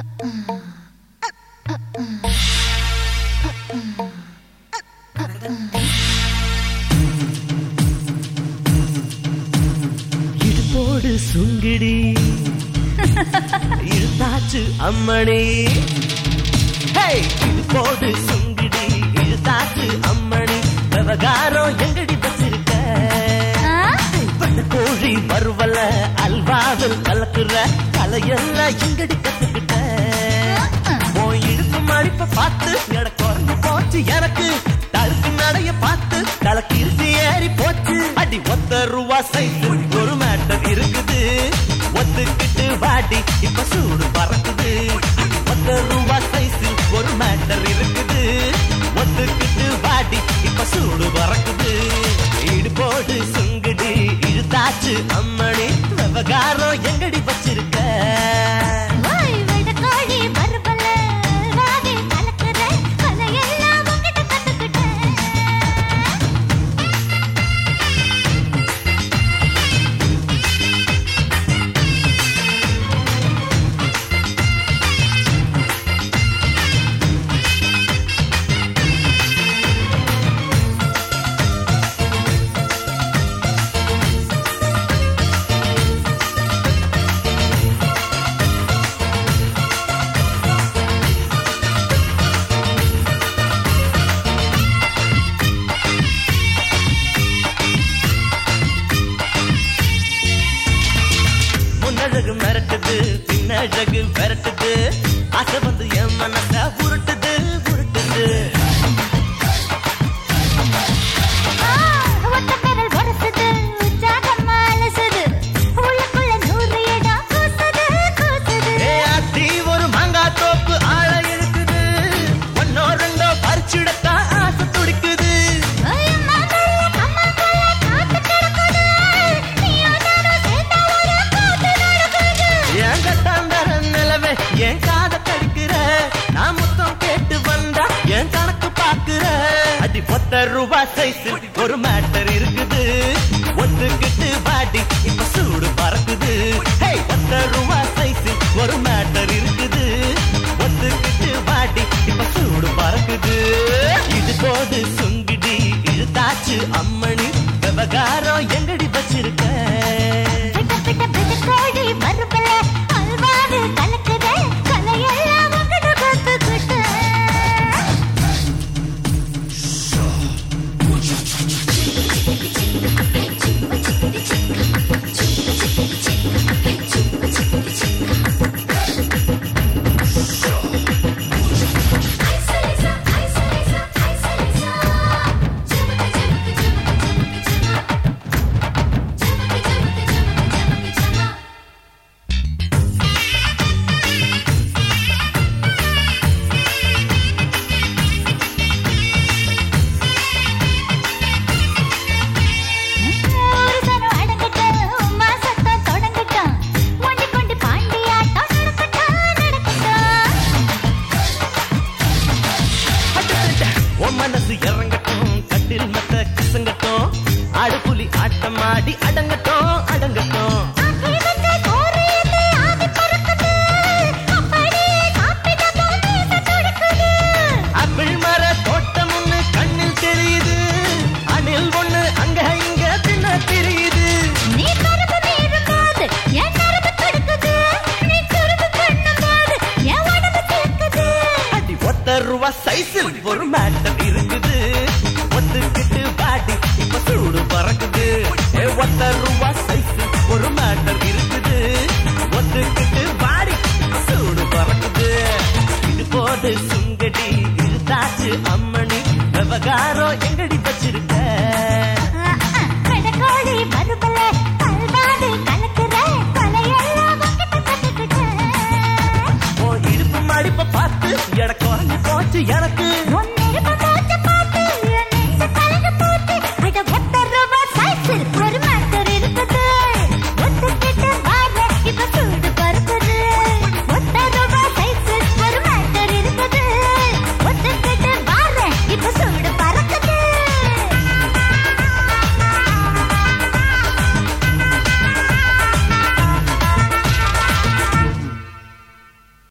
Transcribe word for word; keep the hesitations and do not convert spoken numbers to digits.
இடுப்போடு சுங்கிடி இழுத்தாச்சு அம்மணி. இடுப்போடு சுங்கிடி இழுத்தாச்சு அம்மணி. விவகாரம் எங்கடி வச்சிருக்க? பண்ண கோழி வருவல அல்வாவில் கலக்குற கலையெல்லாம் எங்கடி கத்துக்கிட்ட? போய் இடுப்பு மடிப்ப பார்த்து எட குறைஞ்சு போச்சு எனக்கு. தடுக்கு நடைய பார்த்து தலைக்கு இருந்து ஏறி போச்சு. அடி ஒத்த ரூபா சைட்டு ஒரு மேட்டர் இருக்குது. ஒத்துக்கிட்டு வாடி இப்ப சூடு பறக்குது. ஒத்த ரூபா சைஸு ஒரு மேட்டர் இருக்குது. ஒத்துக்கிட்டு வாடி இப்ப சூடு பறக்குது. இடுப்போடு சுங்குடி இழுத்தாச்சு அம்மணி. விவகாரம் எங்கடி வச்சிருக்க? மிரட்டுது பின்னழகு விரட்டுது. ஆசை வந்து என் மனச உருட்டுது உருட்டுது. ஒரு மாங்காய் தோப்பு ஆழ இருக்குது. ஒன்னோ ரெண்டோ பறிச்சுடத்தான் ஆசை துடிக்குது. என் காத கடிக்கிற நான் முத்தம் கேட்டு வந்தா என் கணக்கு பாக்குற. அடி பத்த ரூபா சைஸ் ஒரு மேட்டர் இருக்குது. ஒத்துக்கிட்டு வாடி இப்ப சூடு பறக்குது. பத்த ரூபா சைஸ் ஒரு மேட்டர் இருக்குது. ஒத்துக்கிட்டு வாடி இப்ப சூடு பறக்குது. இது போது சுங்கிடி இழுத்தாச்சு அம்மணி. விவகாரம் எங்கடி வச்சிருக்க? மனசு இறங்கட்டும் கட்டில் மத்த கிசங்கட்டும். ஆடுபுலி ஆட்டமாடி அடங்கட்டும் அடங்கட்டும். ஆப்பிள் மர தோட்டம் ஒண்ணு கண்ணில் தெரியுது. அணில் ஒண்ணு அங்க இங்க தின்ன தெரியுது. அடி ஒத்த ரூபா சைஸில் ஒரு மேட்டர் இருக்குது. ஒத்துக்கிட்டு வாடி இப்ப சூடு பறக்குது. ஒத்த